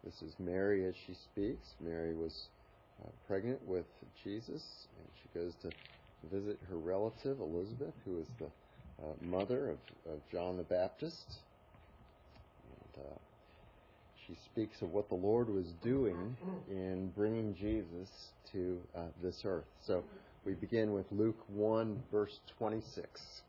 This is Mary as she speaks. Mary was pregnant with Jesus, and she goes to visit her relative, Elizabeth, who is the mother of John the Baptist. And she speaks of what the Lord was doing in bringing Jesus to this earth. So we begin with Luke 1, verse 26.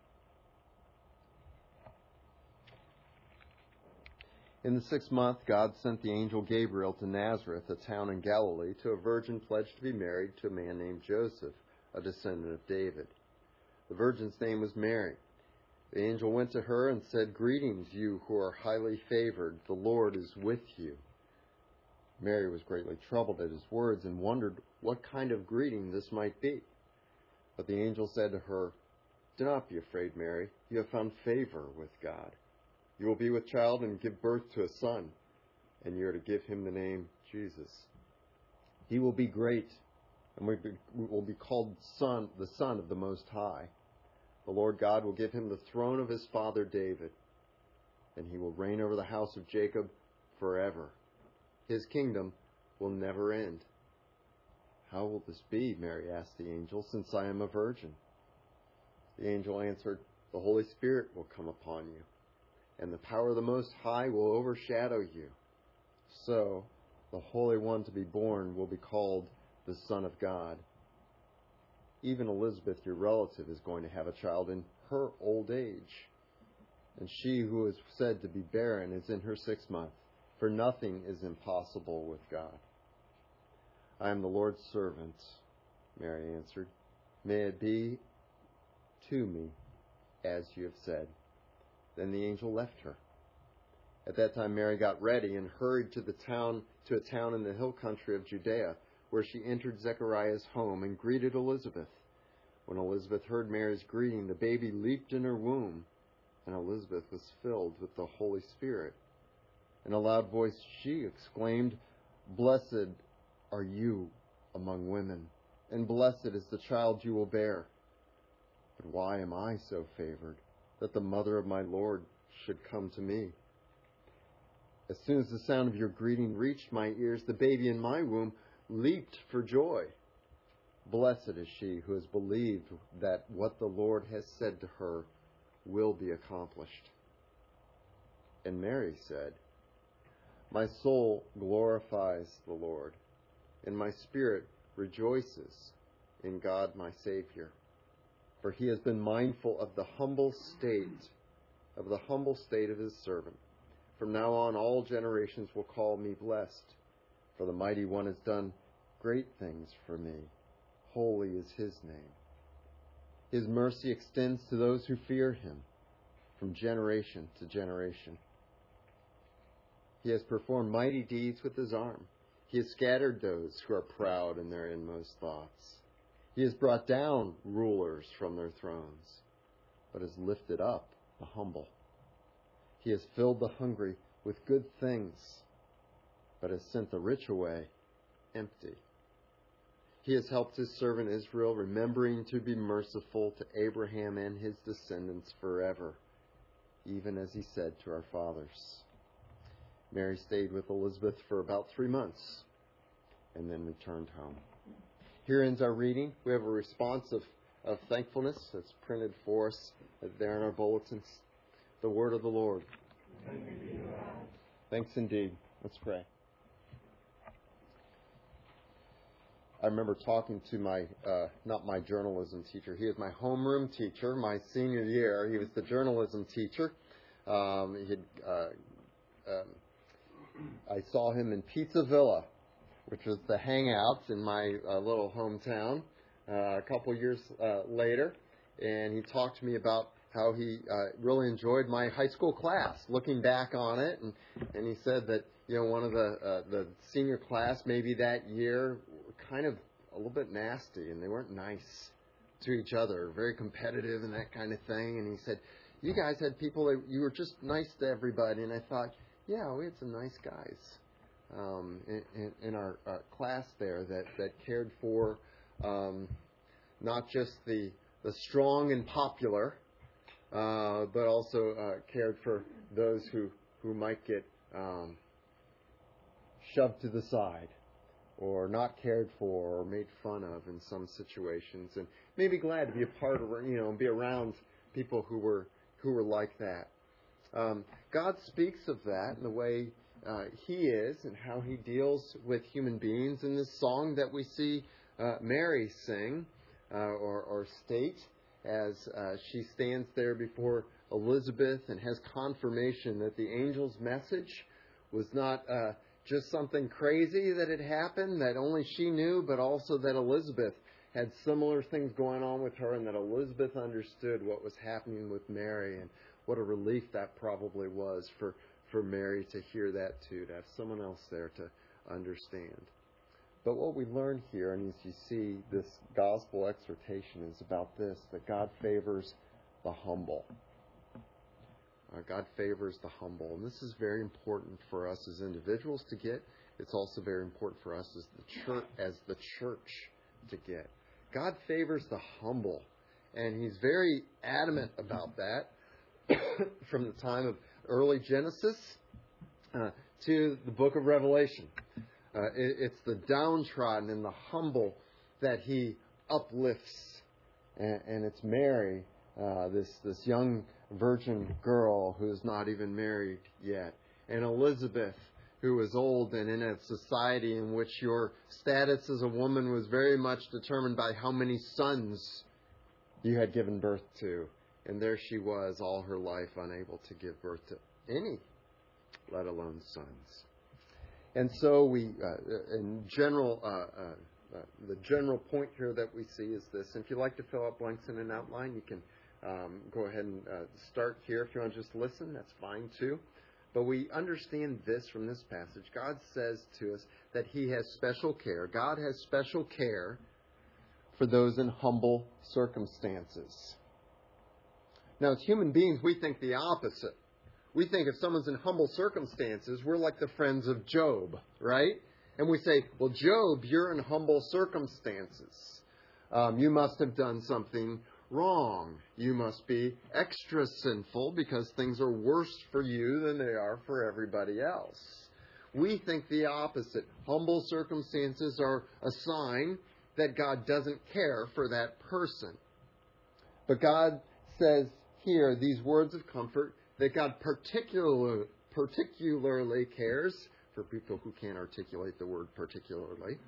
In the 6th month, God sent the angel Gabriel to Nazareth, a town in Galilee, to a virgin pledged to be married to a man named Joseph, a descendant of David. The virgin's name was Mary. The angel went to her and said, "Greetings, you who are highly favored. The Lord is with you." Mary was greatly troubled at his words and wondered what kind of greeting this might be. But the angel said to her, "Do not be afraid, Mary. You have found favor with God. You will be with child and give birth to a son, and you are to give him the name Jesus. He will be great and will be called the Son of the Most High. The Lord God will give him the throne of his father David, and he will reign over the house of Jacob forever. His kingdom will never end." "How will this be?" Mary asked the angel, "since I am a virgin?" The angel answered, "The Holy Spirit will come upon you, and the power of the Most High will overshadow you. So the Holy One to be born will be called the Son of God. Even Elizabeth, your relative, is going to have a child in her old age. And she who is said to be barren is in her 6th month, for nothing is impossible with God." "I am the Lord's servant," Mary answered. "May it be to me as you have said." Then the angel left her. At that time Mary got ready and hurried to a town in the hill country of Judea, where she entered Zechariah's home and greeted Elizabeth. When Elizabeth heard Mary's greeting, the baby leaped in her womb, and Elizabeth was filled with the Holy Spirit. In a loud voice she exclaimed, "Blessed are you among women, and blessed is the child you will bear. But why am I so favored, that the mother of my Lord should come to me? As soon as the sound of your greeting reached my ears, the baby in my womb leaped for joy. Blessed is she who has believed that what the Lord has said to her will be accomplished." And Mary said, "My soul glorifies the Lord, and my spirit rejoices in God my Savior. For he has been mindful of the humble state of his servant. From now on all generations will call me blessed. For the Mighty One has done great things for me. Holy is his name. His mercy extends to those who fear him from generation to generation. He has performed mighty deeds with his arm. He has scattered those who are proud in their inmost thoughts. He has brought down rulers from their thrones, but has lifted up the humble. He has filled the hungry with good things, but has sent the rich away empty. He has helped his servant Israel, remembering to be merciful to Abraham and his descendants forever, even as he said to our fathers." Mary stayed with Elizabeth for about 3 months and then returned home. Here ends our reading. We have a response of thankfulness that's printed for us there in our bulletins. The word of the Lord. Thanks indeed. Let's pray. I remember talking to not my journalism teacher. He was my homeroom teacher my senior year. He was the journalism teacher. I saw him in Pizza Villa, which was the hangout in my little hometown, a couple years later. And he talked to me about how he really enjoyed my high school class, looking back on it. And he said that, one of the senior class maybe that year were kind of a little bit nasty, and they weren't nice to each other, very competitive and that kind of thing. And he said, "You guys had people that you were just nice to everybody." And I thought, yeah, we had some nice guys in our class there that cared for not just the strong and popular, but also cared for those who might get shoved to the side, or not cared for, or made fun of in some situations, and maybe glad to be a part of, be around people who were like that. God speaks of that in the way He is and how He deals with human beings in this song that we see Mary sing or state as she stands there before Elizabeth and has confirmation that the angel's message was not just something crazy that had happened that only she knew, but also that Elizabeth had similar things going on with her, and that Elizabeth understood what was happening with Mary, and what a relief that probably was for Mary to hear that too, to have someone else there to understand. But what we learn here, and as you see, this gospel exhortation is about this, that God favors the humble. God favors the humble. And this is very important for us as individuals to get. It's also very important for us as the church to get. God favors the humble. And He's very adamant about that from the time of early Genesis to the book of Revelation. It's the downtrodden and the humble that He uplifts. And it's Mary, this young virgin girl who's not even married yet, and Elizabeth, who is old and in a society in which your status as a woman was very much determined by how many sons you had given birth to. And there she was all her life unable to give birth to any, let alone sons. And so we, in general, the general point here that we see is this. And if you'd like to fill out blanks in an outline, you can go ahead and start here. If you want to just listen, that's fine too. But we understand this from this passage. God says to us that He has special care. God has special care for those in humble circumstances. Now, as human beings, we think the opposite. We think if someone's in humble circumstances, we're like the friends of Job, right? And we say, well, Job, you're in humble circumstances. You must have done something wrong. You must be extra sinful because things are worse for you than they are for everybody else. We think the opposite. Humble circumstances are a sign that God doesn't care for that person. But God says here, these words of comfort, that God particularly cares for people who can't articulate the word particularly.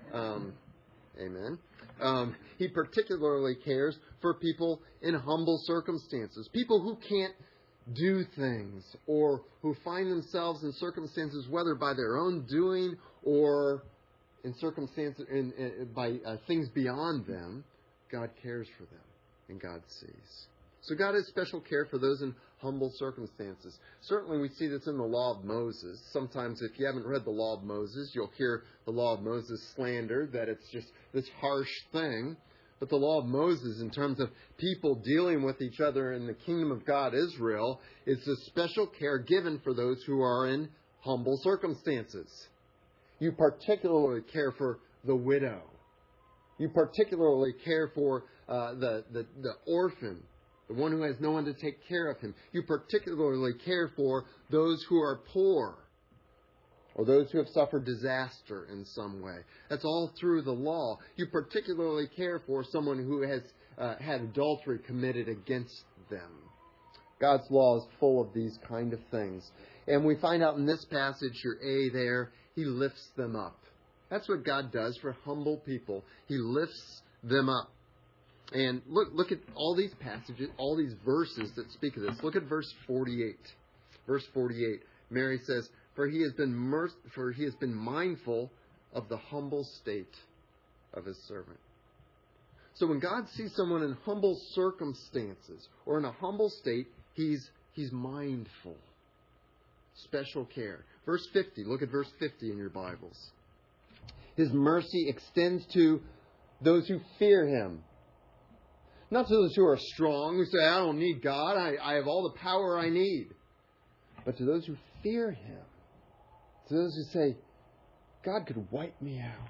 Amen. He particularly cares for people in humble circumstances, people who can't do things or who find themselves in circumstances, whether by their own doing or in circumstances by things beyond them. God cares for them, and God sees. So God has special care for those in humble circumstances. Certainly we see this in the law of Moses. Sometimes if you haven't read the law of Moses, you'll hear the law of Moses slandered, that it's just this harsh thing. But the law of Moses, in terms of people dealing with each other in the kingdom of God, Israel, is the special care given for those who are in humble circumstances. You particularly care for the widow. You particularly care for the orphan, the one who has no one to take care of him. You particularly care for those who are poor or those who have suffered disaster in some way. That's all through the law. You particularly care for someone who has had adultery committed against them. God's law is full of these kind of things. And we find out in this passage, your A there, He lifts them up. That's what God does for humble people. He lifts them up. And look at all these passages, all these verses that speak of this. Look at verse 48. Verse 48. Mary says, For he has been mindful of the humble state of His servant. So when God sees someone in humble circumstances or in a humble state, He's mindful. Special care. Verse 50. Look at verse 50 in your Bibles. His mercy extends to those who fear Him. Not to those who are strong, who say, I don't need God, I have all the power I need. But to those who fear Him. To those who say, God could wipe me out.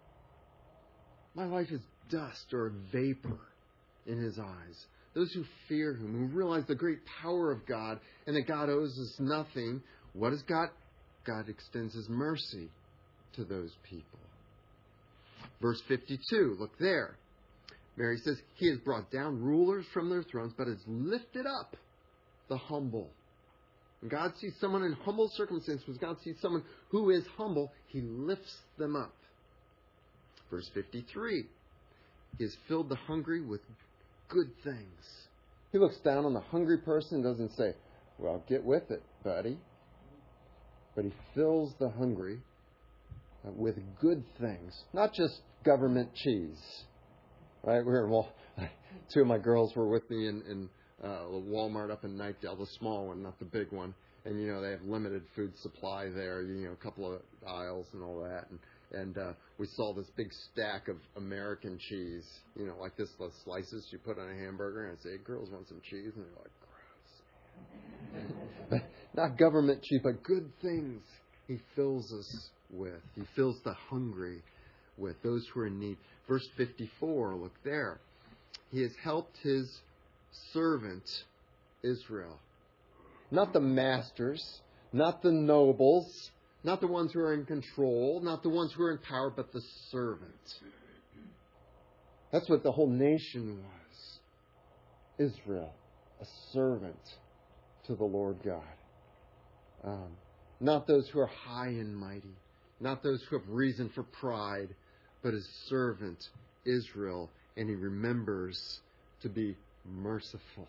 My life is dust or vapor in His eyes. Those who fear Him, who realize the great power of God and that God owes us nothing. What does God? God extends His mercy to those people. Verse 52, look there. Mary says, He has brought down rulers from their thrones, but has lifted up the humble. When God sees someone in humble circumstances, when God sees someone who is humble, He lifts them up. Verse 53, He has filled the hungry with good things. He looks down on the hungry person and doesn't say, well, get with it, buddy. But He fills the hungry with good things, not just government cheese. Right? Two of my girls were with me in Walmart up in Knightdale, the small one, not the big one. And, they have limited food supply there, a couple of aisles and all that. And we saw this big stack of American cheese, like this, the slices you put on a hamburger. And I say, girls want some cheese? And they're like, gross. Not government cheese, but good things He fills us with. He fills the hungry with, those who are in need. Verse 54, look there. He has helped His servant Israel. Not the masters, not the nobles, not the ones who are in control, not the ones who are in power, but the servant. That's what the whole nation was. Israel, a servant to the Lord God. Not those who are high and mighty, not those who have reason for pride, but His servant Israel, and He remembers to be merciful.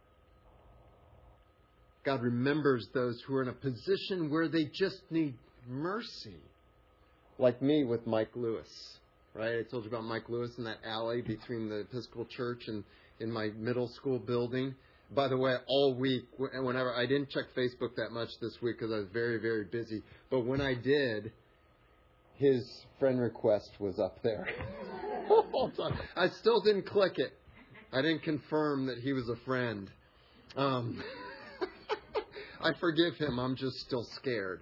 God remembers those who are in a position where they just need mercy. Like me with Mike Lewis, right? I told you about Mike Lewis in that alley between the Episcopal Church and in my middle school building. By the way, all week, whenever I didn't check Facebook that much this week because I was very, very busy. But when I did, his friend request was up there. I still didn't click it. I didn't confirm that he was a friend. I forgive him. I'm just still scared.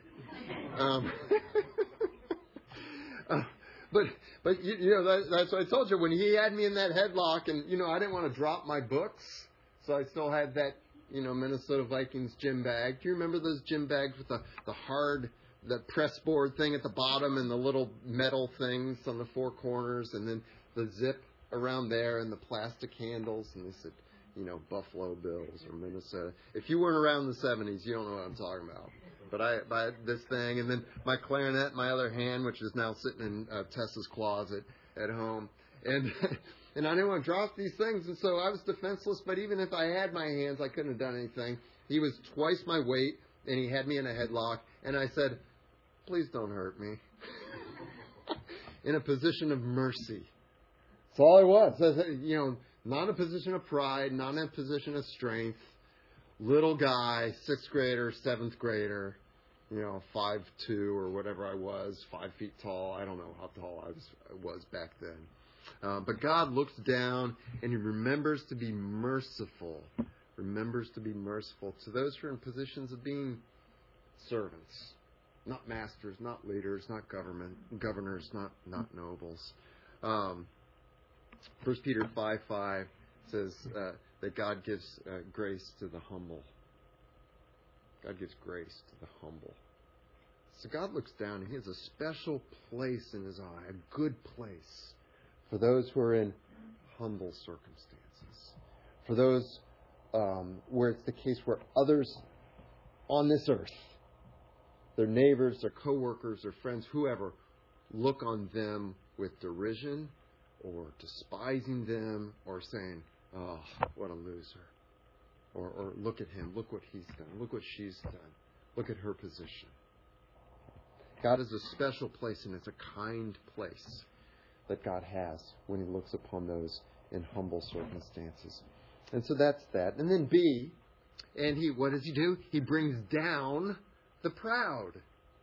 But that's what I told you. When he had me in that headlock, and I didn't want to drop my books, so I still had that Minnesota Vikings gym bag. Do you remember those gym bags with the hard, the press board thing at the bottom and the little metal things on the four corners, and then the zip around there and the plastic handles? And they said, Buffalo Bills or Minnesota. If you weren't around in the 70s, you don't know what I'm talking about. But I had this thing, and then my clarinet in my other hand, which is now sitting in Tessa's closet at home. And and I didn't want to drop these things, and so I was defenseless. But even if I had my hands, I couldn't have done anything. He was twice my weight, and he had me in a headlock. And I said, please don't hurt me. In a position of mercy. That's all I was. Not in a position of pride, not in a position of strength. Little guy, 6th grader, 7th grader, 5'2" or whatever I was, 5 feet tall. I don't know how tall I was back then. But God looks down and He remembers to be merciful. Remembers to be merciful to those who are in positions of being servants. Not masters, not leaders, not governors, not nobles. 1 Peter 5:5 says that God gives grace to the humble. God gives grace to the humble. So God looks down and He has a special place in His eye, a good place for those who are in humble circumstances. For those where it's the case where others on this earth, their neighbors, their coworkers, their friends, whoever, look on them with derision or despising them or saying, oh, what a loser. Or look at him, look what he's done, look what she's done, look at her position. God has a special place, and it's a kind place that God has when He looks upon those in humble circumstances. And so that's that. And then B, and what does He do? He brings down the proud.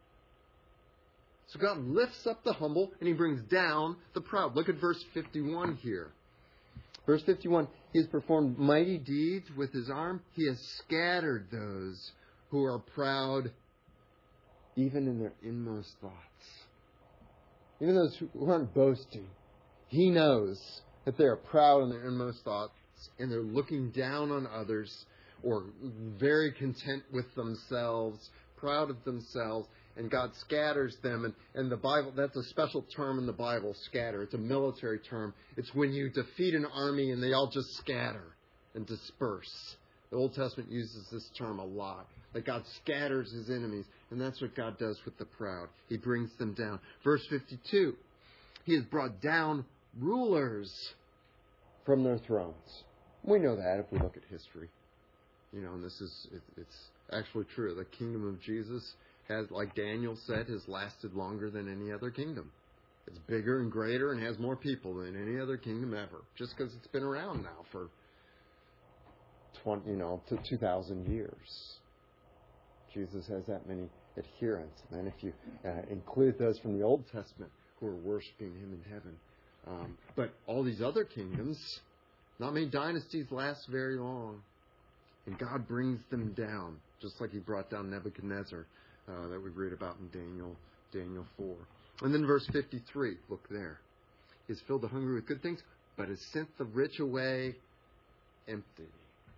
So God lifts up the humble and He brings down the proud. Look at verse 51 here. Verse 51, He has performed mighty deeds with His arm. He has scattered those who are proud, even in their inmost thoughts. Even those who aren't boasting. He knows that they are proud in their inmost thoughts, and they're looking down on others, or very content with themselves, proud of themselves, and God scatters them. And the Bible, that's a special term in the Bible, scatter. It's a military term. It's when you defeat an army and they all just scatter and disperse. The Old Testament uses this term a lot. That God scatters his enemies. And that's what God does with the proud. He brings them down. Verse 52. He has brought down rulers from their thrones. We know that if we look at history. And it's actually true. The kingdom of Jesus has, like Daniel said, has lasted longer than any other kingdom. It's bigger and greater and has more people than any other kingdom ever. Just because it's been around now for 2,000 years. Jesus has that many adherents. And then if you include those from the Old Testament who are worshiping him in heaven. But all these other kingdoms, not many dynasties last very long. And God brings them down, just like he brought down Nebuchadnezzar that we read about in Daniel 4. And then verse 53, look there. He has filled the hungry with good things, but has sent the rich away empty.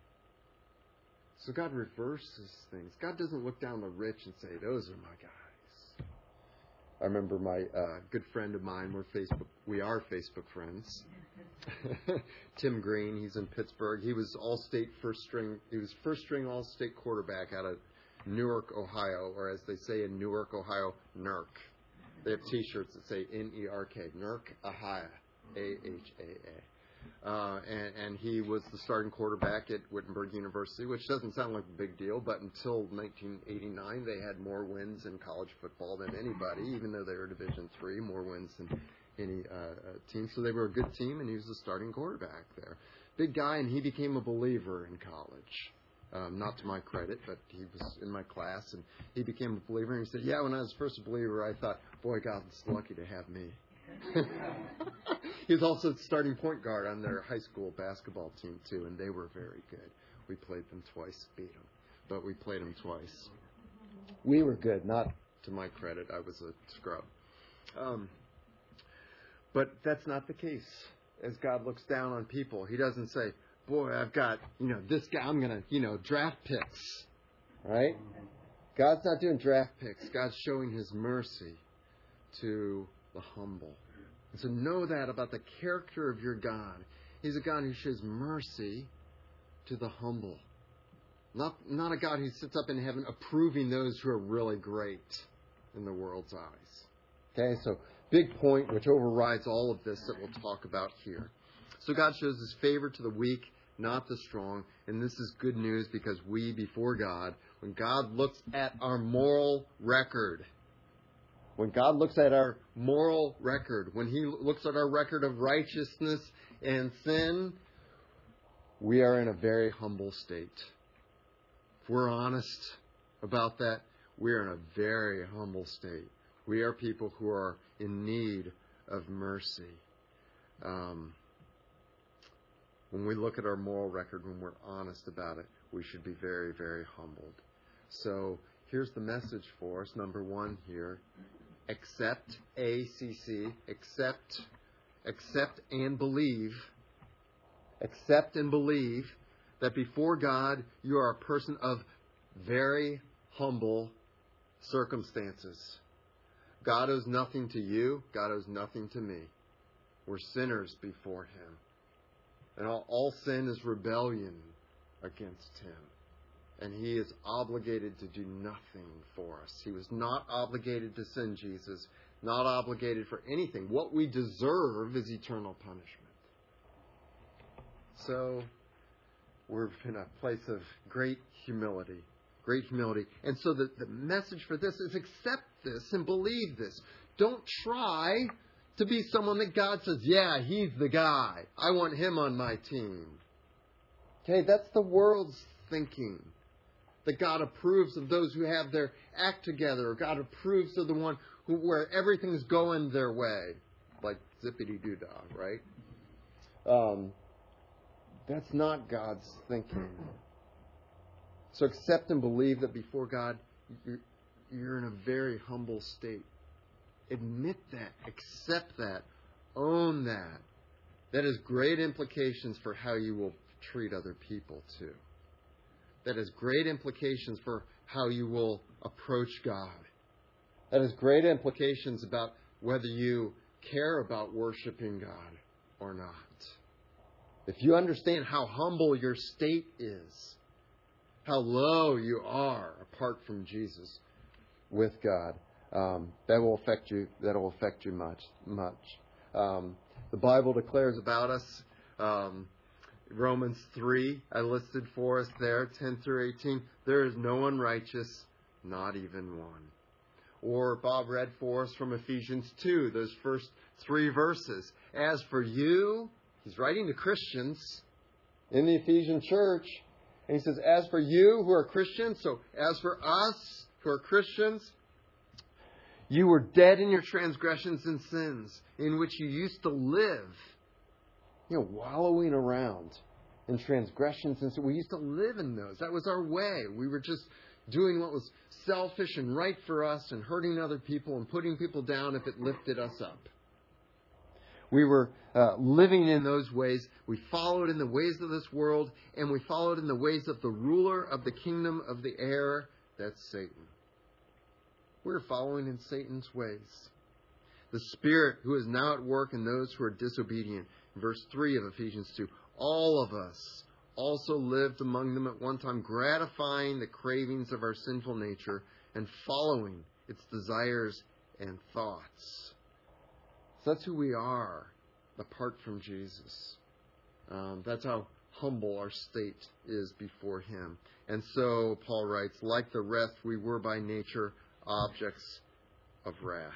So God reverses things. God doesn't look down the rich and say, those are my guys. I remember my good friend of mine, we are Facebook friends. Tim Green, he's in Pittsburgh. He was first string all-state quarterback out of Newark, Ohio, or as they say in Newark, Ohio, NERK. They have T-shirts that say N-E-R-K, NERK, Ohio, A-H-A-A. And he was the starting quarterback at Wittenberg University, which doesn't sound like a big deal, but until 1989, they had more wins in college football than anybody, even though they were Division III, more wins than any team. So they were a good team, and he was the starting quarterback there. Big guy, and he became a believer in college. Not to my credit, but he was in my class, and he became a believer. And he said, when I was first a believer, I thought, boy, God's lucky to have me. He was also the starting point guard on their high school basketball team, too, and they were very good. We played them twice, beat them, but we played them twice. We were good, not to my credit. I was a scrub. But that's not the case. As God looks down on people, he doesn't say, boy, I've got, this guy, I'm going to, draft picks, right? God's not doing draft picks. God's showing his mercy to the humble. And so know that about the character of your God. He's a God who shows mercy to the humble. Not a God who sits up in heaven approving those who are really great in the world's eyes. Okay, so big point which overrides all of this that we'll talk about here. So God shows his favor to the weak, not the strong. And this is good news because we, before God, when God looks at our moral record, when God looks at our moral record, when he looks at our record of righteousness and sin, we are in a very humble state. If we're honest about that, we are in a very humble state. We are people who are in need of mercy. When we look at our moral record, when we're honest about it, we should be very, very humbled. So here's the message for us. Number one here. Accept, A-C-C, accept and believe. Accept and believe that before God, you are a person of very humble circumstances. God owes nothing to you. God owes nothing to me. We're sinners before him. And all sin is rebellion against him. And he is obligated to do nothing for us. He was not obligated to send Jesus, not obligated for anything. What we deserve is eternal punishment. So we're in a place of great humility. Great humility. And so the message for this is accept this and believe this. Don't try to be someone that God says, yeah, he's the guy. I want him on my team. Okay, that's the world's thinking. That God approves of those who have their act together. Or God approves of the one where everything's going their way. Like zippity-doo-dah, right? That's not God's thinking. So accept and believe that before God, you're in a very humble state. Admit that. Accept that. Own that. That has great implications for how you will treat other people, too. That has great implications for how you will approach God. That has great implications about whether you care about worshiping God or not. If you understand how humble your state is, how low you are apart from Jesus with God, that will affect you. That will affect you much. The Bible declares about us. Romans 3, I listed for us there, 10 through 18. There is no one righteous, not even one. Or Bob read for us from Ephesians 2, those first 3 verses. As for you, he's writing to Christians in the Ephesian church, and he says, as for you who are Christians, so as for us who are Christians, you were dead in your transgressions and sins, in which you used to live, wallowing around in transgressions. And so we used to live in those. That was our way. We were just doing what was selfish and right for us and hurting other people and putting people down if it lifted us up. We were living in those ways. We followed in the ways of this world, and we followed in the ways of the ruler of the kingdom of the air, that's Satan. We're following in Satan's ways. The Spirit who is now at work in those who are disobedient. Verse 3 of Ephesians 2. All of us also lived among them at one time, gratifying the cravings of our sinful nature and following its desires and thoughts. So that's who we are apart from Jesus. That's how humble our state is before Him. And so, Paul writes, like the rest, we were by nature objects of wrath.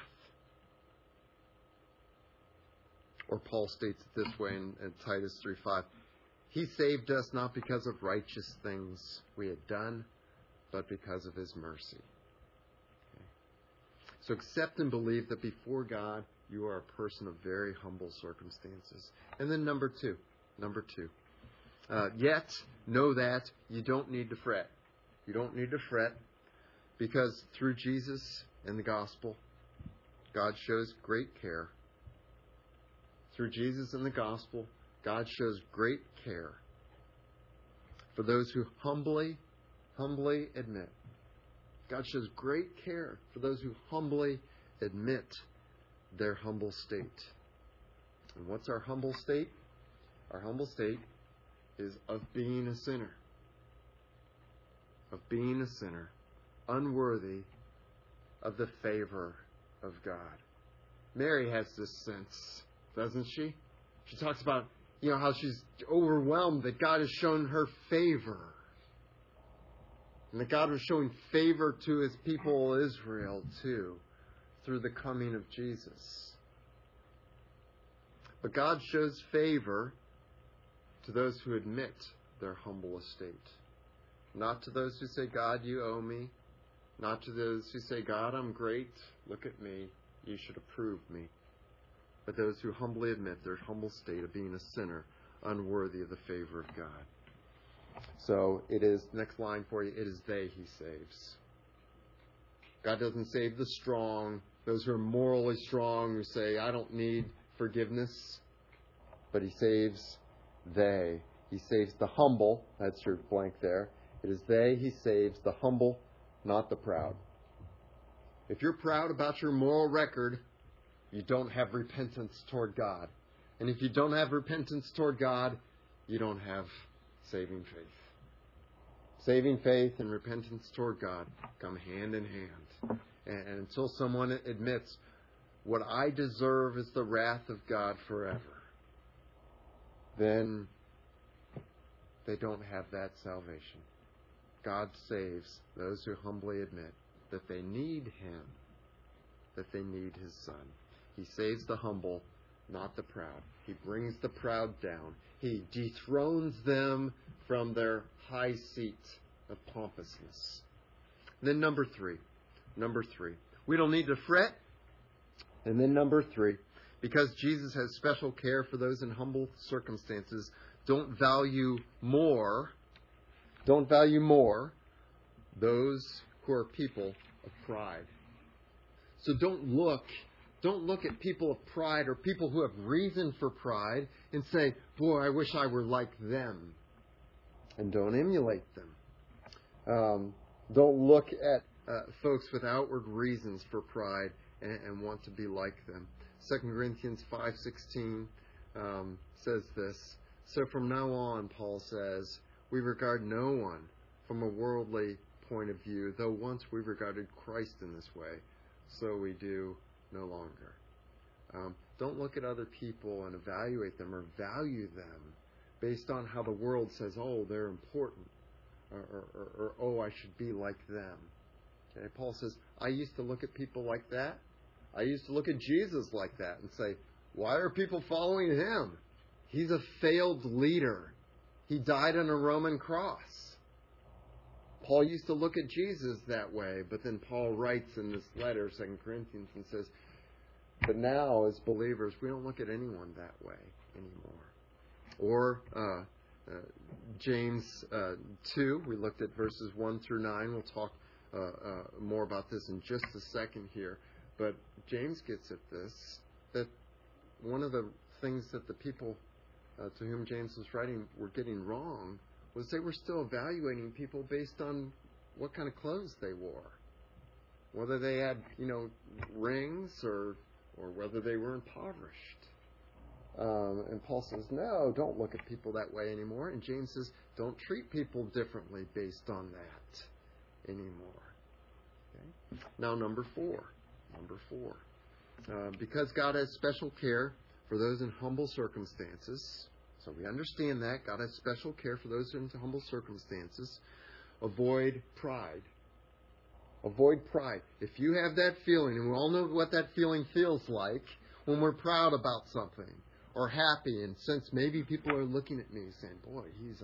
Or Paul states it this way in Titus 3:5. He saved us not because of righteous things we had done, but because of His mercy. Okay. So accept and believe that before God, you are a person of very humble circumstances. And then number two. Yet, know that you don't need to fret. You don't need to fret because through Jesus and the gospel, God shows great care. Through Jesus and the gospel, God shows great care for those who humbly admit. God shows great care for those who humbly admit their humble state. And what's our humble state? Our humble state is of being a sinner. Of being a sinner, unworthy of the favor of God. Mary has this sense, doesn't she? She talks about, how she's overwhelmed that God has shown her favor. And that God was showing favor to His people Israel too, through the coming of Jesus. But God shows favor to those who admit their humble estate. Not to those who say, God, you owe me. Not to those who say, God, I'm great. Look at me. You should approve me. But those who humbly admit their humble state of being a sinner, unworthy of the favor of God. So it is, next line for you, it is they He saves. God doesn't save the strong, those who are morally strong, who say, I don't need forgiveness. But He saves they. He saves the humble. That's your blank there. It is they He saves, the humble, not the proud. If you're proud about your moral record, you don't have repentance toward God. And if you don't have repentance toward God, you don't have saving faith. Saving faith and repentance toward God come hand in hand. And until someone admits, what I deserve is the wrath of God forever, then they don't have that salvation. God saves those who humbly admit that they need Him, that they need His Son. He saves the humble, not the proud. He brings the proud down. He dethrones them from their high seat of pompousness. Then number three. We don't need to fret. And then number 3, because Jesus has special care for those in humble circumstances, don't value more those who are people of pride. So don't look at people of pride or people who have reason for pride and say, boy, I wish I were like them. And don't emulate them. Don't look at folks with outward reasons for pride and want to be like them. 2 Corinthians 5:16 says this. So from now on, Paul says, we regard no one from a worldly point of view, though once we regarded Christ in this way, so we do no longer. Don't look at other people and evaluate them or value them based on how the world says, oh, they're important, or oh, I should be like them. Okay, Paul says, I used to look at people like that. I used to look at Jesus like that and say, why are people following him? He's a failed leader. He died on a Roman cross. Paul used to look at Jesus that way, but then Paul writes in this letter, 2 Corinthians, and says, but now as believers, we don't look at anyone that way anymore. Or James 2, we looked at verses 1 through 9. We'll talk more about this in just a second here. But James gets at this, that one of the things that the people to whom James was writing were getting wrong was they were still evaluating people based on what kind of clothes they wore. Whether they had, rings or whether they were impoverished. And Paul says, no, don't look at people that way anymore. And James says, don't treat people differently based on that anymore. Okay? Now, number four. Because God has special care for those in humble circumstances, so we understand that. God has special care for those in humble circumstances. Avoid pride. Avoid pride. If you have that feeling, and we all know what that feeling feels like when we're proud about something or happy, and since maybe people are looking at me saying, boy, he's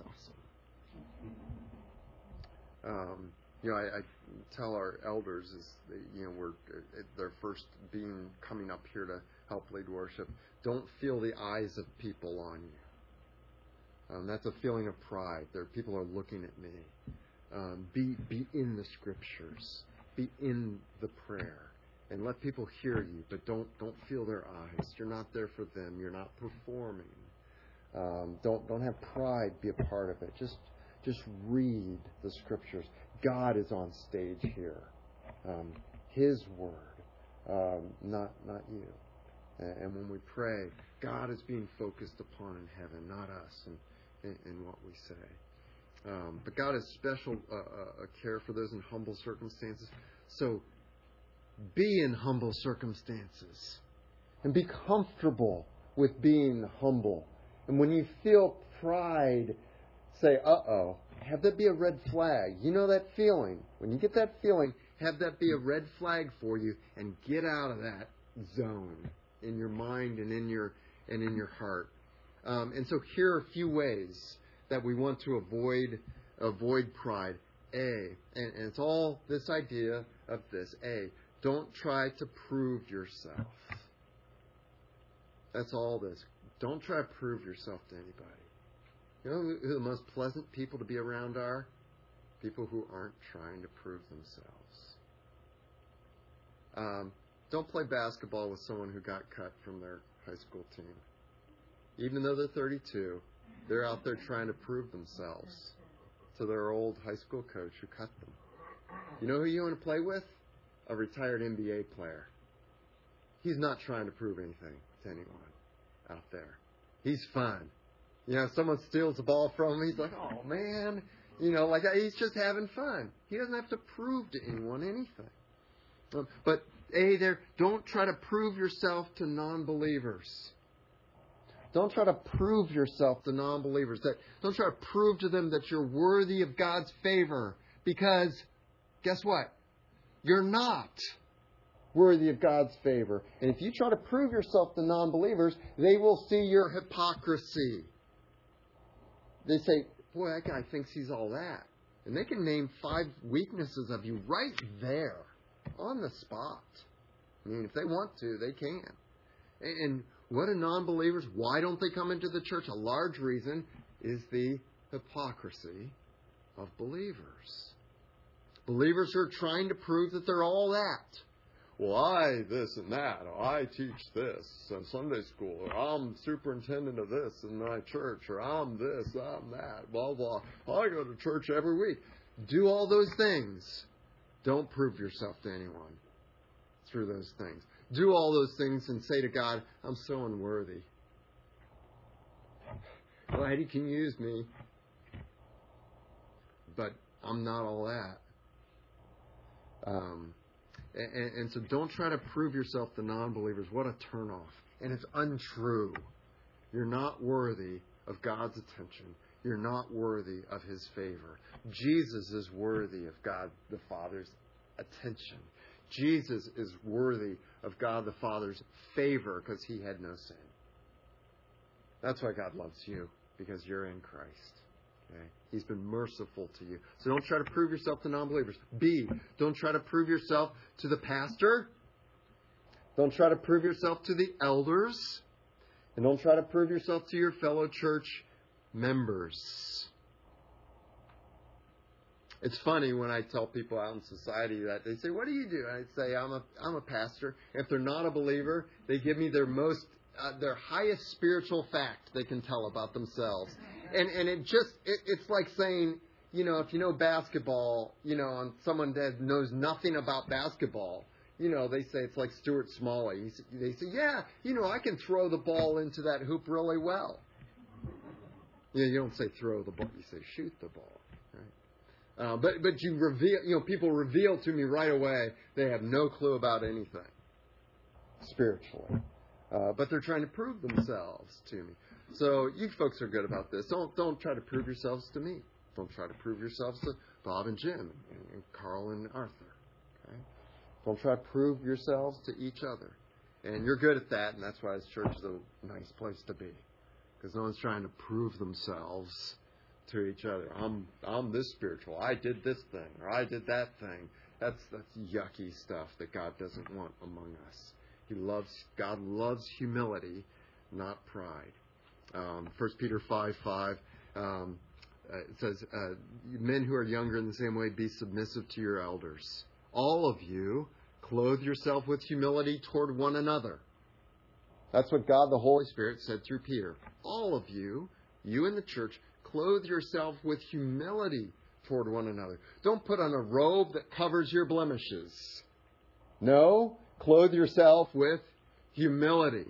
awesome. I tell our elders we're their first coming up here to help lead worship. Don't feel the eyes of people on you. That's a feeling of pride. People are looking at me. Be in the Scriptures. Be in the prayer. And let people hear you, but don't feel their eyes. You're not there for them. You're not performing. Don't have pride be a part of it. Just read the Scriptures. God is on stage here. His Word, not you. And when we pray, God is being focused upon in heaven, not us in what we say. But God has special care for those in humble circumstances. So be in humble circumstances and be comfortable with being humble. And when you feel pride, say, uh-oh. Have that be a red flag. You know that feeling. When you get that feeling, have that be a red flag for you and get out of that zone in your mind and in your heart. And so here are a few ways that we want to avoid pride. And it's all this idea of this. Don't try to prove yourself. That's all this. Don't try to prove yourself to anybody. You know who the most pleasant people to be around are? People who aren't trying to prove themselves. Don't play basketball with someone who got cut from their high school team. Even though they're 32, they're out there trying to prove themselves to their old high school coach who cut them. You know who you want to play with? A retired NBA player. He's not trying to prove anything to anyone out there. He's fun. Someone steals the ball from him. He's like, oh, man. He's just having fun. He doesn't have to prove to anyone anything. But, don't try to prove yourself to non-believers. Don't try to prove yourself to non-believers. Don't try to prove to them that you're worthy of God's favor. Because, guess what? You're not worthy of God's favor. And if you try to prove yourself to non-believers, they will see your hypocrisy. They say, boy, that guy thinks he's all that. And they can name 5 weaknesses of you right there on the spot. I mean, if they want to, they can. And what do non-believers, why don't they come into the church? A large reason is the hypocrisy of believers. Believers are trying to prove that they're all that. Well, I this and that, or I teach this in Sunday school, or I'm superintendent of this in my church, or I'm this, I'm that, blah, blah. I go to church every week. Do all those things. Don't prove yourself to anyone through those things. Do all those things and say to God, I'm so unworthy. Glad He can use me, but I'm not all that. And so don't try to prove yourself to non-believers. What a turnoff. And it's untrue. You're not worthy of God's attention. You're not worthy of His favor. Jesus is worthy of God the Father's attention. Jesus is worthy of God the Father's favor because He had no sin. That's why God loves you, because you're in Christ. Okay? He's been merciful to you. So don't try to prove yourself to non-believers. B, don't try to prove yourself to the pastor. Don't try to prove yourself to the elders. And don't try to prove yourself to your fellow church members. It's funny when I tell people out in society that they say, what do you do? And I say, I'm a pastor. If they're not a believer, they give me their highest spiritual fact they can tell about themselves. And it's like saying, if you know basketball, and someone that knows nothing about basketball, they say it's like Stuart Smalley. They say, yeah, I can throw the ball into that hoop really well. You don't say throw the ball, you say shoot the ball. Right? But you reveal, people reveal to me right away they have no clue about anything spiritually. But they're trying to prove themselves to me. So you folks are good about this. Don't try to prove yourselves to me. Don't try to prove yourselves to Bob and Jim and Carl and Arthur. Okay? Don't try to prove yourselves to each other. And you're good at that, and that's why this church is a nice place to be. Because no one's trying to prove themselves to each other. I'm this spiritual. I did this thing, or I did that thing. That's yucky stuff that God doesn't want among us. God loves humility, not pride. 1 Peter 5:5 it says, men who are younger in the same way, be submissive to your elders. All of you, clothe yourself with humility toward one another. That's what God the Holy Spirit said through Peter. All of you in the church, clothe yourself with humility toward one another. Don't put on a robe that covers your blemishes. No, clothe yourself with humility.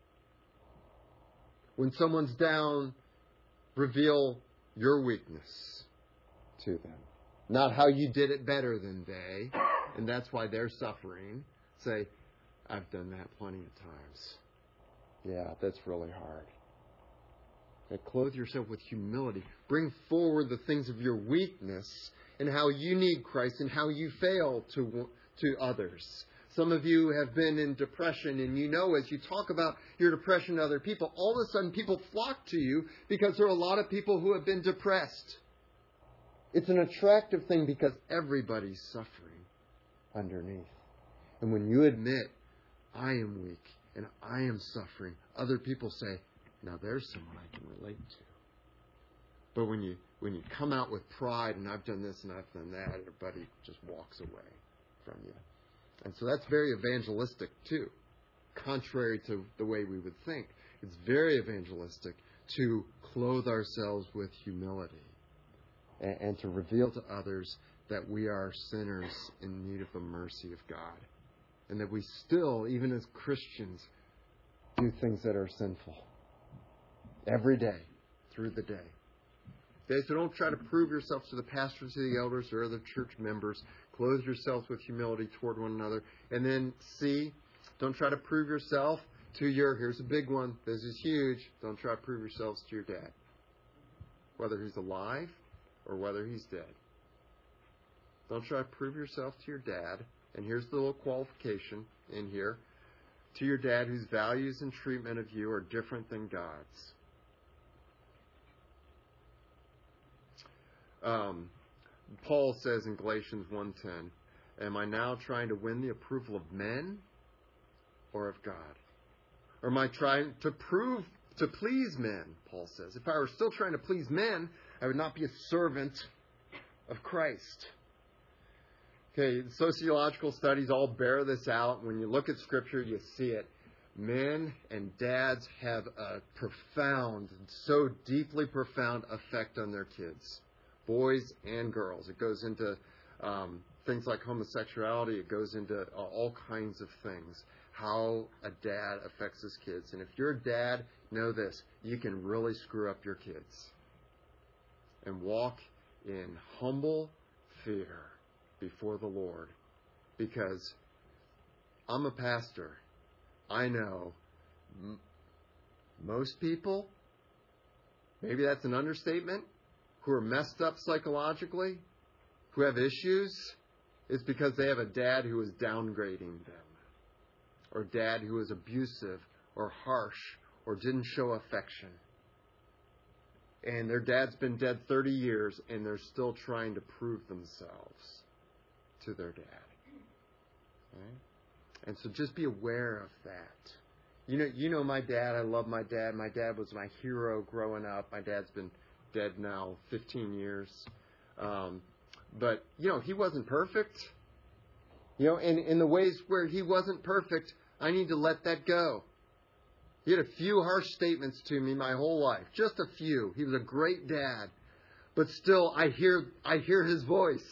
When someone's down, reveal your weakness to them. Not how you did it better than they, and that's why they're suffering. Say, I've done that plenty of times. Yeah, that's really hard. And clothe yourself with humility. Bring forward the things of your weakness and how you need Christ and how you fail to others. Some of you have been in depression, and as you talk about your depression to other people, all of a sudden people flock to you because there are a lot of people who have been depressed. It's an attractive thing because everybody's suffering underneath. And when you admit, I am weak and I am suffering, other people say, now there's someone I can relate to. But when you come out with pride and I've done this and I've done that, everybody just walks away from you. And so that's very evangelistic too, contrary to the way we would think. It's very evangelistic to clothe ourselves with humility and to reveal to others that we are sinners in need of the mercy of God. And that we still, even as Christians, do things that are sinful. Every day, through the day. Okay, so don't try to prove yourself to the pastors, to the elders, or other church members. Clothe yourselves with humility toward one another. And then C, don't try to prove yourself to here's a big one, this is huge, don't try to prove yourselves to your dad. Whether he's alive or whether he's dead. Don't try to prove yourself to your dad. And here's the little qualification in here. To your dad whose values and treatment of you are different than God's. Paul says in Galatians 1:10, am I now trying to win the approval of men or of God? Or am I trying to please men, Paul says. If I were still trying to please men, I would not be a servant of Christ. Okay, sociological studies all bear this out. When you look at Scripture, you see it. Men and dads have a profound, so deeply profound effect on their kids. Boys and girls. It goes into things like homosexuality. It goes into all kinds of things. How a dad affects his kids. And if you're a dad, know this. You can really screw up your kids. And walk in humble fear before the Lord. Because I'm a pastor. I know most people, maybe that's an understatement, who are messed up psychologically, who have issues, it's because they have a dad who is downgrading them. Or dad who is abusive or harsh or didn't show affection. And their dad's been dead 30 years and they're still trying to prove themselves to their dad. Okay? And so just be aware of that. You know my dad. I love my dad. My dad was my hero growing up. My dad's been dead now 15 years. But, he wasn't perfect. And in the ways where he wasn't perfect, I need to let that go. He had a few harsh statements to me my whole life. Just a few. He was a great dad. But still, I hear his voice.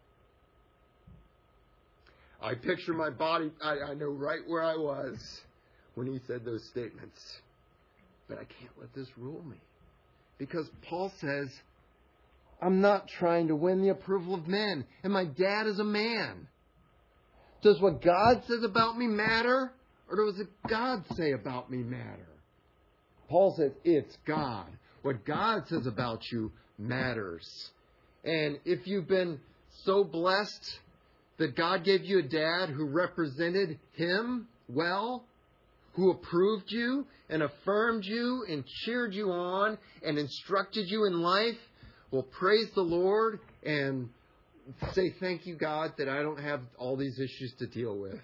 I picture my body. I know right where I was when he said those statements. But I can't let this rule me. Because Paul says, I'm not trying to win the approval of men. And my dad is a man. Does what God says about me matter? Or does what God say about me matter? Paul says it's God. What God says about you matters. And if you've been so blessed that God gave you a dad who represented Him well, who approved you and affirmed you and cheered you on and instructed you in life, well, praise the Lord and say thank you, God, that I don't have all these issues to deal with.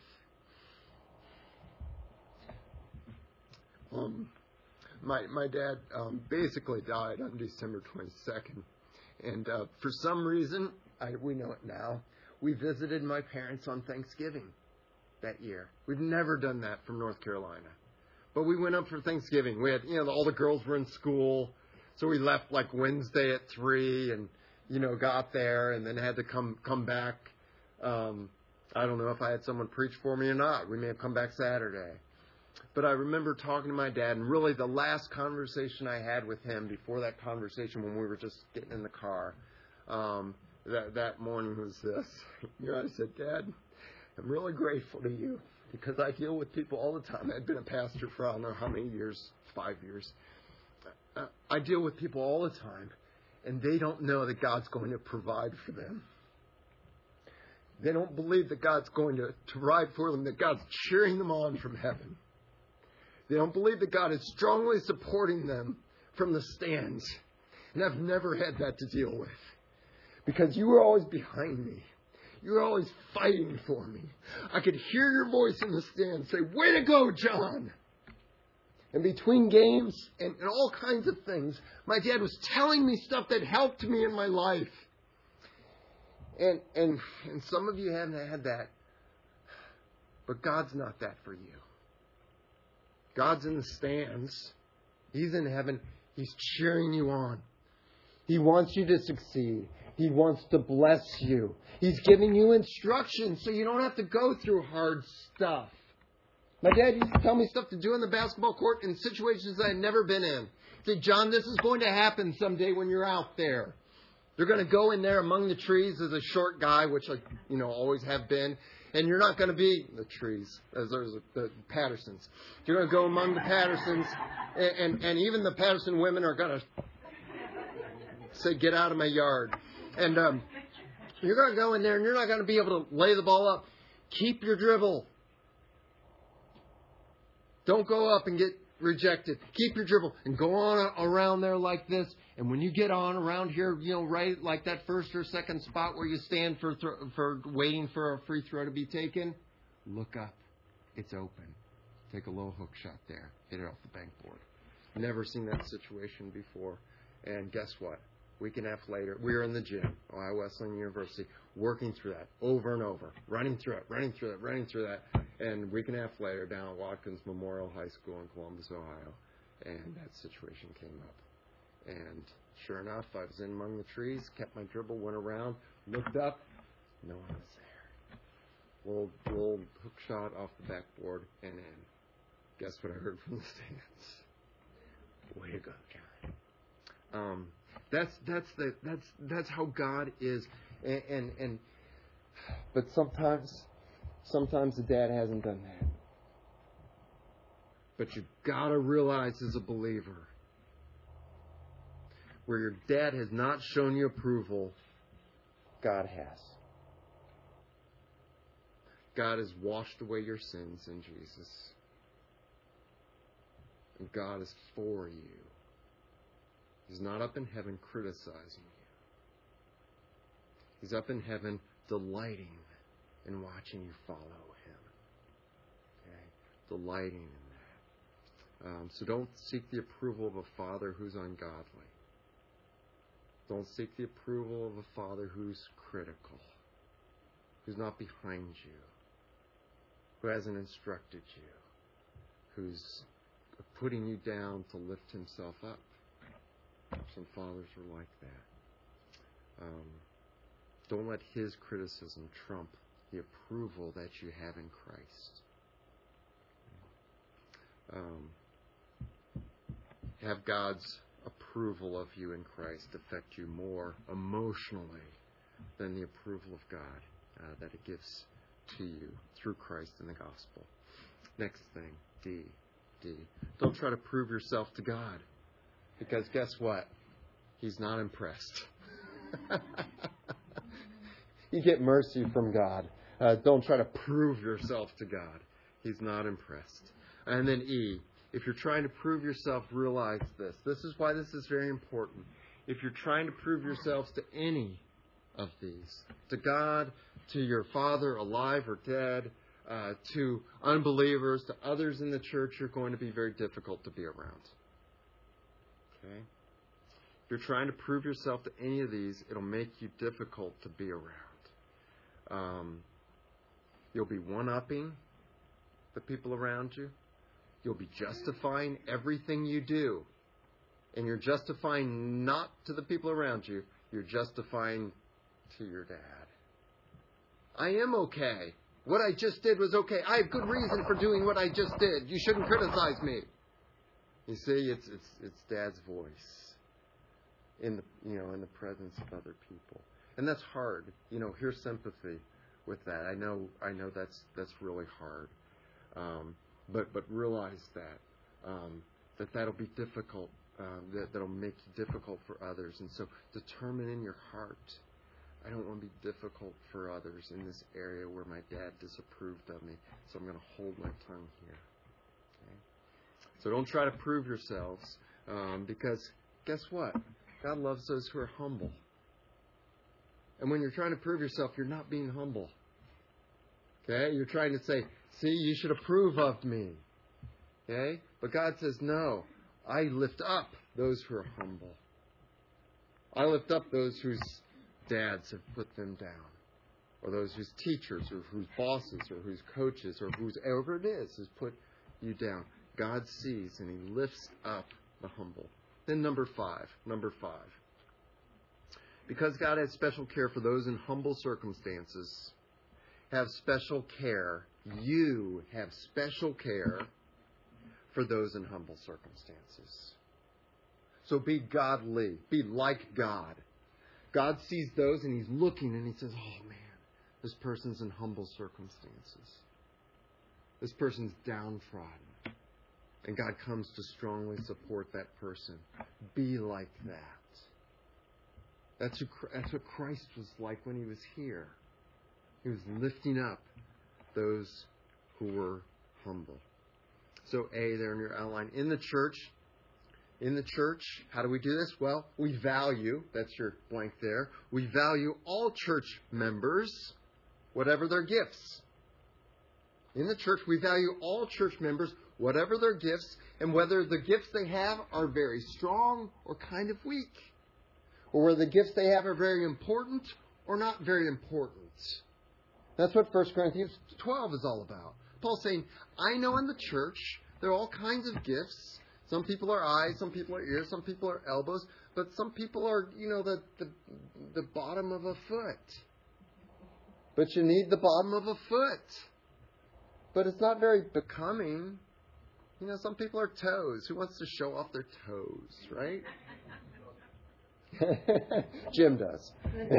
My dad basically died on December 22nd. And for some reason, we know it now, we visited my parents on Thanksgiving that year. We've never done that from North Carolina. But we went up for Thanksgiving. We had, all the girls were in school. So we left like Wednesday at 3 and, got there and then had to come back. I don't know if I had someone preach for me or not. We may have come back Saturday. But I remember talking to my dad, and really the last conversation I had with him before that conversation when we were just getting in the car, that morning was this. I said, Dad, I'm really grateful to you because I deal with people all the time. I've been a pastor for I don't know how many years, 5 years. I deal with people all the time, and they don't know that God's going to provide for them. They don't believe that God's going to provide for them, that God's cheering them on from heaven. They don't believe that God is strongly supporting them from the stands. And I've never had that to deal with. Because you were always behind me. You were always fighting for me. I could hear your voice in the stands say, way to go, John! And between games and all kinds of things, my dad was telling me stuff that helped me in my life. And some of you haven't had that. But God's not that for you. God's in the stands. He's in heaven. He's cheering you on. He wants you to succeed. He wants to bless you. He's giving you instructions so you don't have to go through hard stuff. My dad used to tell me stuff to do in the basketball court in situations I had never been in. He said, John, this is going to happen someday when you're out there. You're going to go in there among the trees as a short guy, which I, always have been. And you're not going to be the trees, as there's the Pattersons. You're going to go among the Pattersons, and even the Patterson women are going to say, get out of my yard. And you're going to go in there, and you're not going to be able to lay the ball up. Keep your dribble. Don't go up and get rejected. Keep your dribble and go on around there like this. And when you get on around here, right like that first or second spot where you stand for waiting for a free throw to be taken, look up. It's open. Take a low hook shot there. Hit it off the backboard. Never seen that situation before. And guess what? Week and a half later, we were in the gym, Ohio Wesleyan University, working through that over and over, running through that. And a week and a half later, down at Watkins Memorial High School in Columbus, Ohio, and that situation came up. And sure enough, I was in among the trees, kept my dribble, went around, looked up, No one was there. Little hook shot off the backboard, and then guess what I heard from the stands? Way to go, John. That's how God is, but sometimes the dad hasn't done that. But you've got to realize as a believer, where your dad has not shown you approval, God has. God has washed away your sins in Jesus. And God is for you. He's not up in heaven criticizing you. He's up in heaven delighting in watching you follow Him. Okay? Delighting in that. So don't seek the approval of a father who's ungodly. Don't seek the approval of a father who's critical, who's not behind you, who hasn't instructed you, who's putting you down to lift himself up. Some fathers are like that. Don't let his criticism trump the approval that you have in Christ. Have God's approval of you in Christ affect you more emotionally than the approval of God that it gives to you through Christ in the gospel. Next thing, D. Don't try to prove yourself to God, because guess what? He's not impressed. You get mercy from God. Don't try to prove yourself to God. He's not impressed. And then E. If you're trying to prove yourself, realize this. This is why this is very important. If you're trying to prove yourselves to any of these, to God, to your father, alive or dead, to unbelievers, to others in the church, you're going to be very difficult to be around. Okay? If you're trying to prove yourself to any of these, it'll make you difficult to be around. You'll be one-upping the people around you. You'll be justifying everything you do. And you're justifying not to the people around you. You're justifying to your dad. I am okay. What I just did was okay. I have good reason for doing what I just did. You shouldn't criticize me. You see, it's Dad's voice in the presence of other people. And that's hard. Here's sympathy with that. I know that's really hard. But realize that'll be difficult. That'll make you difficult for others. And so determine in your heart, I don't want to be difficult for others in this area where my dad disapproved of me. So I'm going to hold my tongue here. Okay? So don't try to prove yourselves, because guess what? God loves those who are humble. And when you're trying to prove yourself, you're not being humble. Okay? You're trying to say, see, you should approve of me. Okay? But God says, no, I lift up those who are humble. I lift up those whose dads have put them down, or those whose teachers, or whose bosses, or whose coaches, or whoever it is has put you down. God sees and He lifts up the humble. Then number five. Because God has special care for those in humble circumstances, have special care. You have special care for those in humble circumstances. So be godly. Be like God. God sees those and He's looking and He says, oh man, this person's in humble circumstances. This person's downtrodden. And God comes to strongly support that person. Be like that. That's what Christ was like when He was here. He was lifting up those who were humble. So A there in your outline. In the church, how do we do this? Well, we value, that's your blank there, we value all church members, whatever their gifts. In the church, we value all church members, whatever their gifts, and whether the gifts they have are very strong or kind of weak, or whether the gifts they have are very important or not very important. That's what 1 Corinthians 12 is all about. Paul's saying, I know in the church there are all kinds of gifts. Some people are eyes, some people are ears, some people are elbows, but some people are, the bottom of a foot. but you need the bottom of a foot. But it's not very becoming. You know, some people are toes. Who wants to show off their toes, right? Jim does.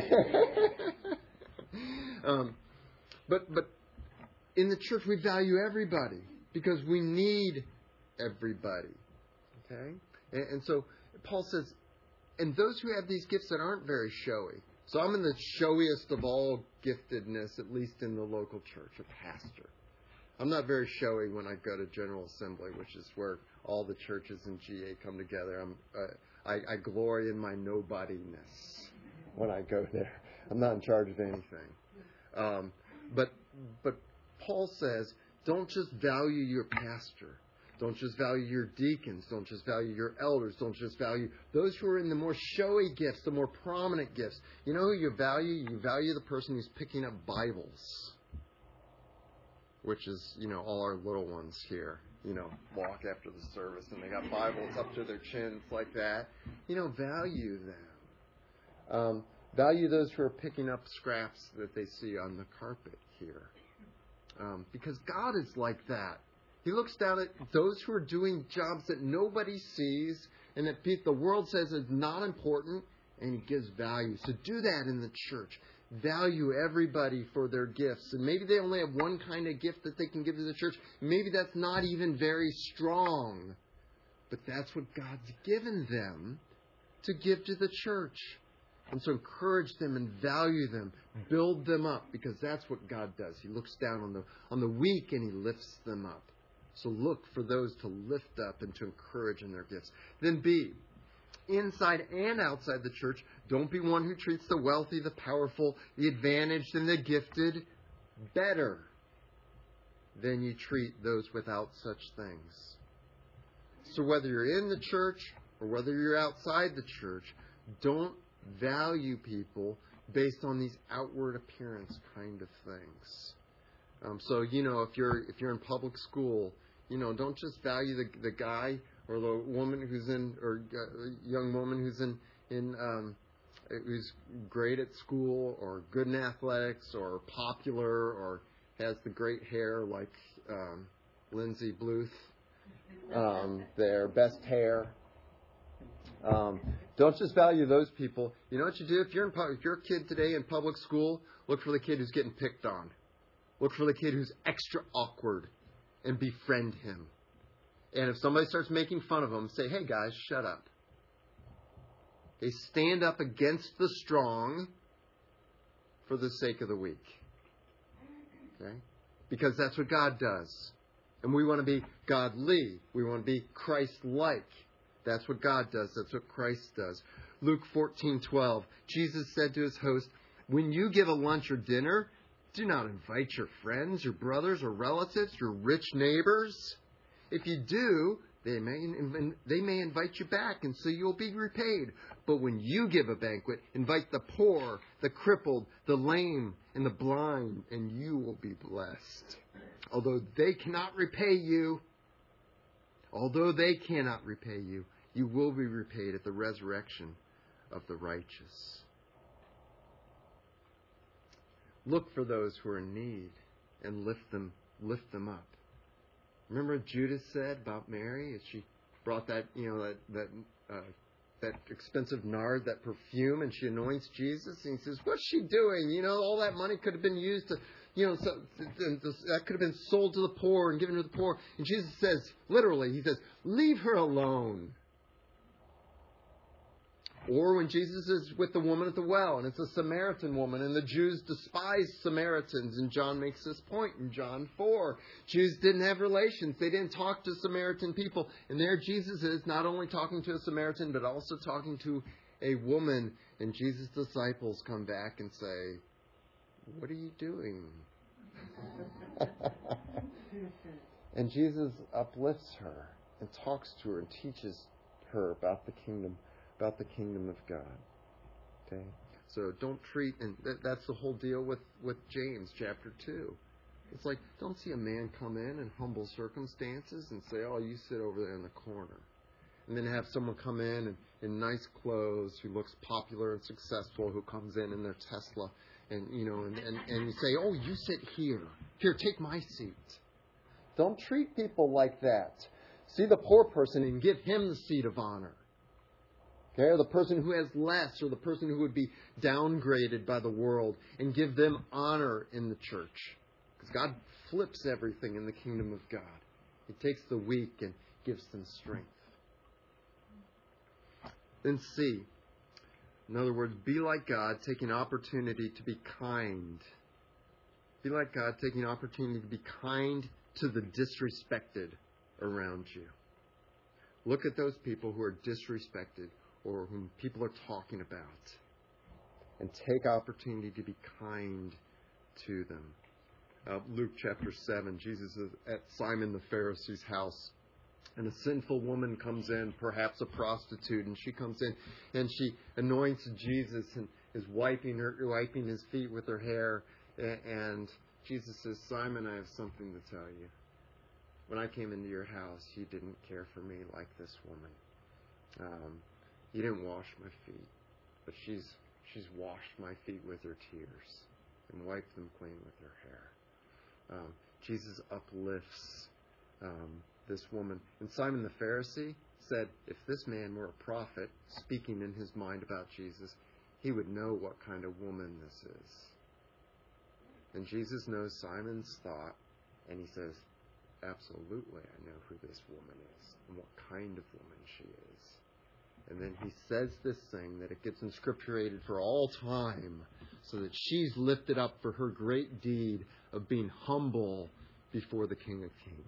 But in the church we value everybody because we need everybody. Okay? And so Paul says, and those who have these gifts that aren't very showy. So I'm in the showiest of all giftedness, at least in the local church, a pastor. I'm not very showy when I go to General Assembly, which is where all the churches in GA come together. I glory in my nobodiness when I go there. I'm not in charge of anything. But Paul says, don't just value your pastor. Don't just value your deacons. Don't just value your elders. Don't just value those who are in the more showy gifts, the more prominent gifts. You know who you value? You value the person who's picking up Bibles, which is, you know, all our little ones here, you know, walk after the service and they got Bibles up to their chins like that. You know, value them. Value those who are picking up scraps that they see on the carpet here. Because God is like that. He looks down at those who are doing jobs that nobody sees and that the world says is not important, and He gives value. So do that in the church. Value everybody for their gifts. And maybe they only have one kind of gift that they can give to the church. Maybe that's not even very strong. But that's what God's given them to give to the church. And so encourage them and value them. Build them up, because that's what God does. He looks down on the weak and He lifts them up. So look for those to lift up and to encourage in their gifts. Then B, inside and outside the church, don't be one who treats the wealthy, the powerful, the advantaged, and the gifted better than you treat those without such things. So whether you're in the church or whether you're outside the church, don't value people based on these outward appearance kind of things. So, you know, if you're in public school, you know, don't just value the guy or the woman who's in, or young woman who's who's great at school or good in athletics or popular or has the great hair like Lindsay Bluth, their best hair. Don't just value those people. You know what you do? If you're a kid today in public school, look for the kid who's getting picked on. Look for the kid who's extra awkward and befriend him. And if somebody starts making fun of him, say, hey guys, shut up. They stand up against the strong for the sake of the weak. Okay? Because that's what God does. And we want to be godly. We want to be Christ-like. That's what God does. That's what Christ does. Luke 14:12. Jesus said to His host, when you give a lunch or dinner, do not invite your friends, your brothers or relatives, your rich neighbors. If you do, they may invite you back, and so you'll be repaid. But when you give a banquet, invite the poor, the crippled, the lame, and the blind, and you will be blessed. Although they cannot repay you, you will be repaid at the resurrection of the righteous. Look for those who are in need and lift them up. Remember what Judas said about Mary as she brought that expensive nard, that perfume, and she anoints Jesus, and he says, "What's she doing? You know, all that money could have been used to, that could have been sold to the poor and given to the poor." And Jesus says, literally, He says, "Leave her alone." Or when Jesus is with the woman at the well, and it's a Samaritan woman, and the Jews despise Samaritans, and John makes this point in John 4. Jews didn't have relations. They didn't talk to Samaritan people. And there Jesus is, not only talking to a Samaritan, but also talking to a woman. And Jesus' disciples come back and say, "What are you doing?" And Jesus uplifts her and talks to her and teaches her about the kingdom of God. Okay? So don't treat, and that's the whole deal with James chapter 2. It's like, don't see a man come in humble circumstances and say, "Oh, you sit over there in the corner." And then have someone come in nice clothes, who looks popular and successful, who comes in their Tesla, and you say, oh, you sit here. Here, take my seat. Don't treat people like that. See the poor person and give him the seat of honor. Okay, or the person who has less, or the person who would be downgraded by the world, and give them honor in the church. Because God flips everything in the kingdom of God. He takes the weak and gives them strength. Then C. In other words, be like God, taking opportunity to be kind. Be like God, taking opportunity to be kind to the disrespected around you. Look at those people who are disrespected or whom people are talking about, and take opportunity to be kind to them. Luke chapter 7, Jesus is at Simon the Pharisee's house, and a sinful woman comes in, perhaps a prostitute, and she comes in and she anoints Jesus and is wiping his feet with her hair. And Jesus says, Simon, I have something to tell you. When I came into your house, you didn't care for me like this woman. You didn't wash my feet, but she's washed my feet with her tears and wiped them clean with her hair. Jesus uplifts this woman. And Simon the Pharisee said, if this man were a prophet speaking in his mind about Jesus, he would know what kind of woman this is. And Jesus knows Simon's thought, and he says, absolutely, I know who this woman is and what kind of woman she is. And then he says this thing that it gets inscripturated for all time, so that she's lifted up for her great deed of being humble before the King of Kings.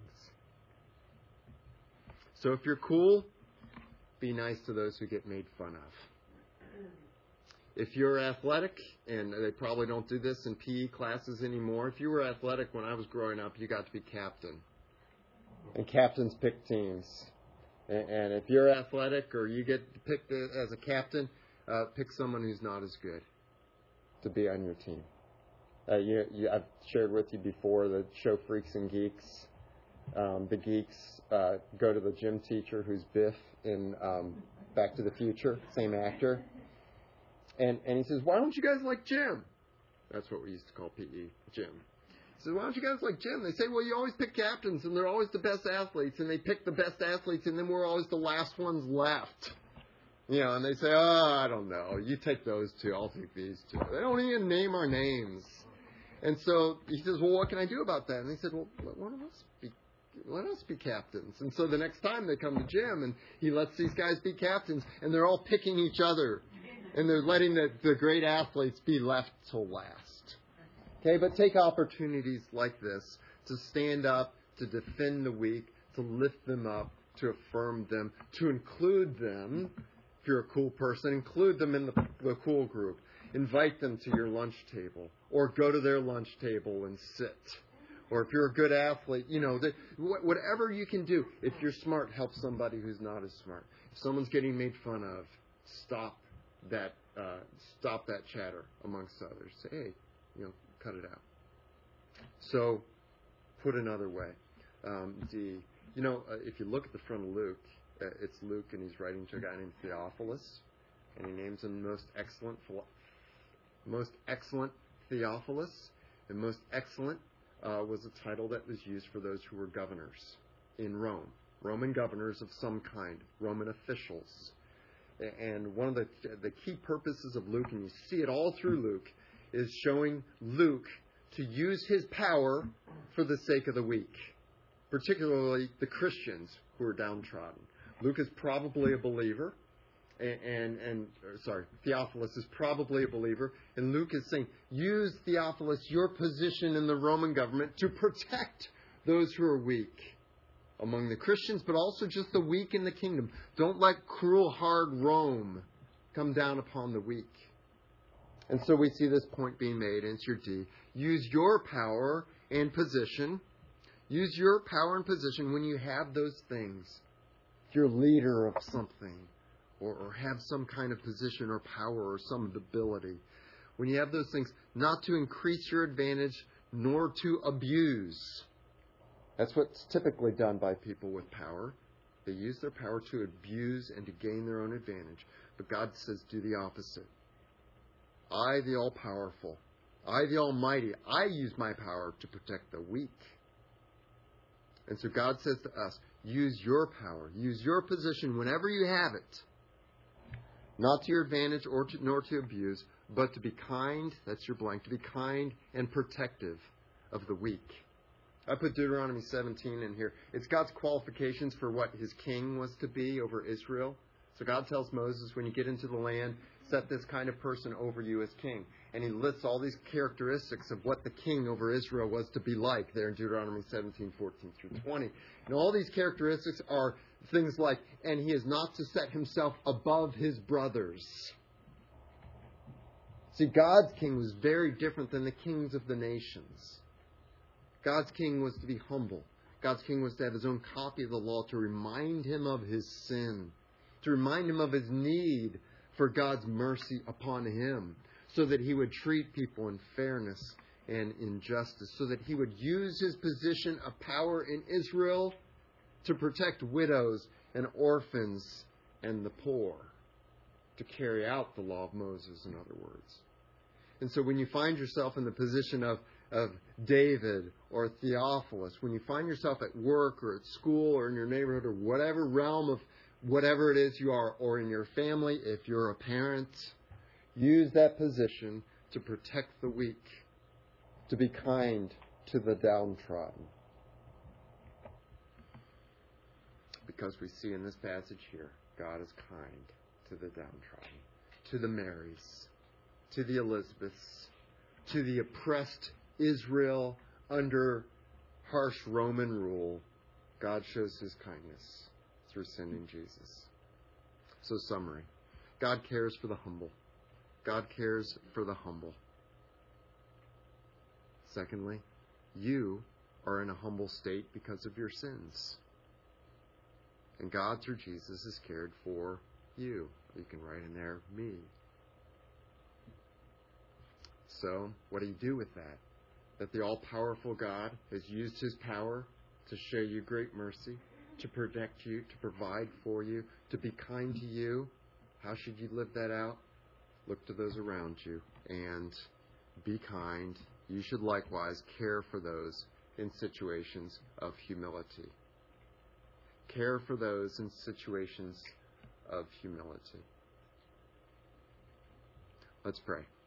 So if you're cool, be nice to those who get made fun of. If you're athletic, and they probably don't do this in PE classes anymore, if you were athletic when I was growing up, you got to be captain. And captains pick teams. And if you're athletic or you get picked as a captain, pick someone who's not as good to be on your team. I've shared with you before the show Freaks and Geeks. The geeks go to the gym teacher who's Biff in Back to the Future, same actor. And he says, why don't you guys like gym? That's what we used to call PE, gym. He says, why don't you guys like gym? They say, well, you always pick captains, and they're always the best athletes, and they pick the best athletes, and then we're always the last ones left. And they say, oh, I don't know. You take those two, I'll take these two. They don't even name our names. And so he says, well, what can I do about that? And they said, well, let us be captains. And so the next time they come to gym, and he lets these guys be captains, and they're all picking each other. And they're letting the great athletes be left till last. Okay, but take opportunities like this to stand up, to defend the weak, to lift them up, to affirm them, to include them. If you're a cool person, include them in the cool group. Invite them to your lunch table, or go to their lunch table and sit. Or if you're a good athlete, whatever you can do. If you're smart, help somebody who's not as smart. If someone's getting made fun of, stop that chatter amongst others. Say, hey, cut it out. So, put another way, if you look at the front of Luke, it's Luke, and he's writing to a guy named Theophilus, and he names him most excellent Theophilus, and most excellent was a title that was used for those who were governors in Rome, Roman governors of some kind, Roman officials. And one of the key purposes of Luke, and you see it all through Luke, is showing Luke to use his power for the sake of the weak, particularly the Christians who are downtrodden. Luke is probably a believer, Theophilus is probably a believer, and Luke is saying, use, Theophilus, your position in the Roman government to protect those who are weak among the Christians, but also just the weak in the kingdom. Don't let cruel, hard Rome come down upon the weak. And so we see this point being made, and it's your D. Use your power and position. Use your power and position when you have those things. If you're a leader of something, or have some kind of position or power or some ability. When you have those things, not to increase your advantage, nor to abuse. That's what's typically done by people with power. They use their power to abuse and to gain their own advantage. But God says, do the opposite. I, the all-powerful, I, the Almighty, I use my power to protect the weak. And so God says to us, use your power, use your position whenever you have it, not to your advantage nor to abuse, but to be kind, that's your blank, to be kind and protective of the weak. I put Deuteronomy 17 in here. It's God's qualifications for what his king was to be over Israel. So God tells Moses, when you get into the land, set this kind of person over you as king. And he lists all these characteristics of what the king over Israel was to be like there in Deuteronomy 17, 14 through 20. And all these characteristics are things like, and he is not to set himself above his brothers. See, God's king was very different than the kings of the nations. God's king was to be humble. God's king was to have his own copy of the law to remind him of his sin, to remind him of his need for God's mercy upon him, so that he would treat people in fairness and in justice, so that he would use his position of power in Israel to protect widows and orphans and the poor, to carry out the law of Moses, in other words. And so when you find yourself in the position of David or Theophilus, when you find yourself at work or at school or in your neighborhood or whatever realm of whatever it is you are, or in your family, if you're a parent, use that position to protect the weak, to be kind to the downtrodden. Because we see in this passage here, God is kind to the downtrodden, to the Marys, to the Elizabeths, to the oppressed Israel under harsh Roman rule. God shows his kindness through sending Jesus. So, summary. God cares for the humble. God cares for the humble. Secondly, you are in a humble state because of your sins. And God, through Jesus, has cared for you. You can write in there, me. So, what do you do with that? That the all-powerful God has used his power to show you great mercy, to protect you, to provide for you, to be kind to you. How should you live that out? Look to those around you and be kind. You should likewise care for those in situations of humility. Care for those in situations of humility. Let's pray.